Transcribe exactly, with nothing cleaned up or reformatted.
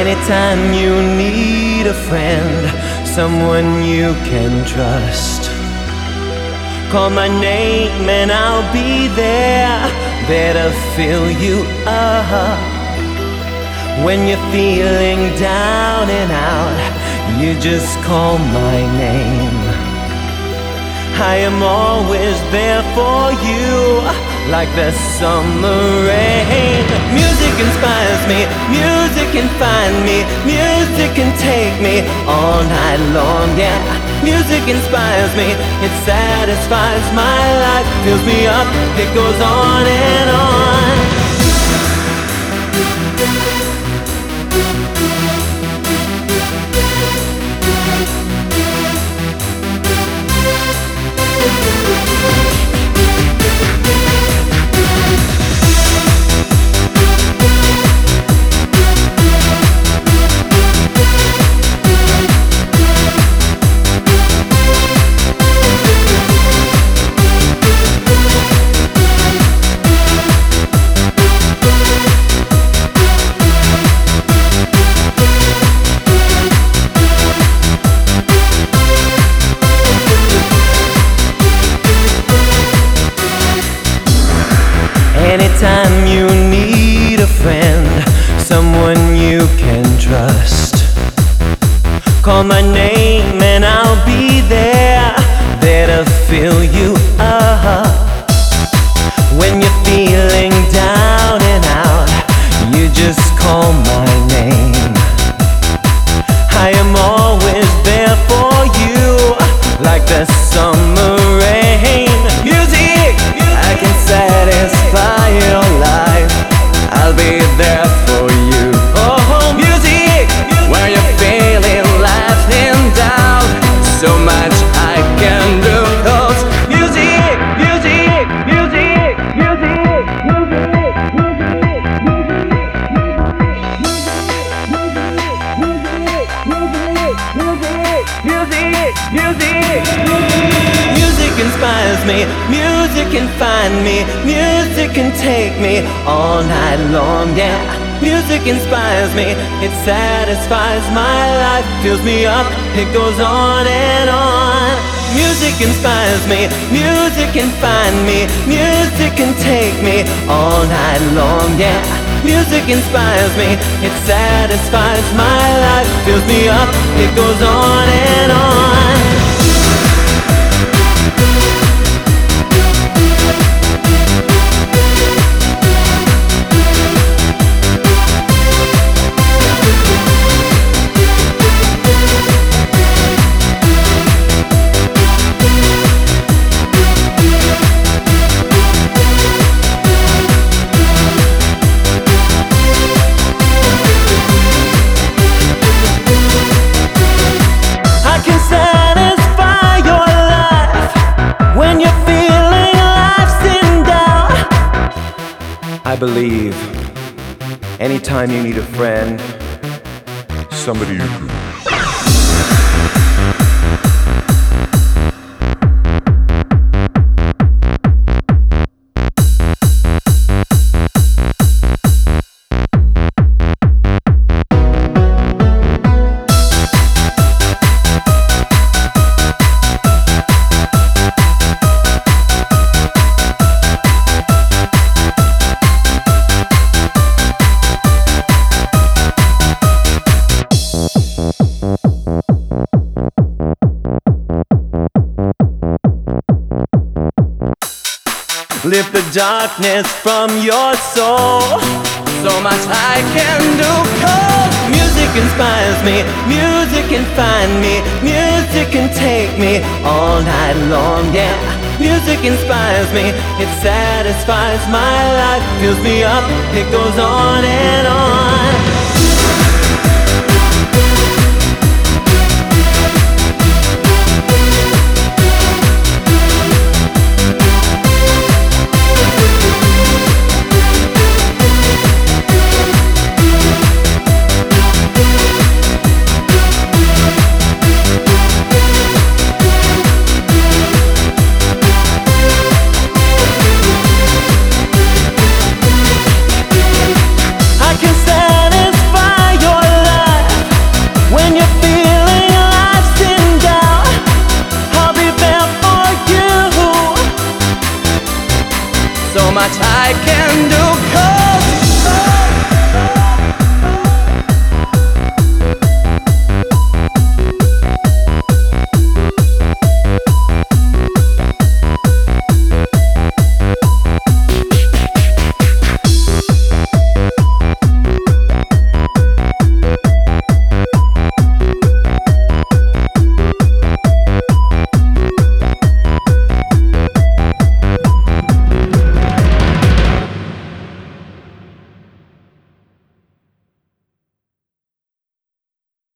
Anytime you need a friend, someone you can trust, call my name and I'll be there, there to fill you up. When you're feeling down and out, you just call my name. I am always there for you, like the summer rain. Music inspires me, music can find me, music can take me all night long, yeah. Music inspires me, it satisfies my life, fills me up, it goes on and on. Anytime you need a friend, someone you can trust, call my name and I'll be there, there to fill you up. When you're feeling down and out, you just call my name. I am always there for you, like the summer rain. Music, I can satisfy your life, I'll be there for you. Oh, music, when you're feeling left in doubt, so much I can do. 'Cause music, music, music, music, music, music, music, music inspires me, music can find me, music can take me all night long, yeah. Music inspires me, it satisfies my life, fills me up, it goes on and on. Music inspires me, music can find me, music can take me all night long, yeah. Music inspires me, it satisfies my life, fills me up, it goes on and on. I believe anytime you need a friend, somebody you can lift the darkness from your soul. So much I can do. 'Cause music inspires me, music can find me, music can take me all night long, yeah. Music inspires me, it satisfies my life, fills me up, it goes on and on.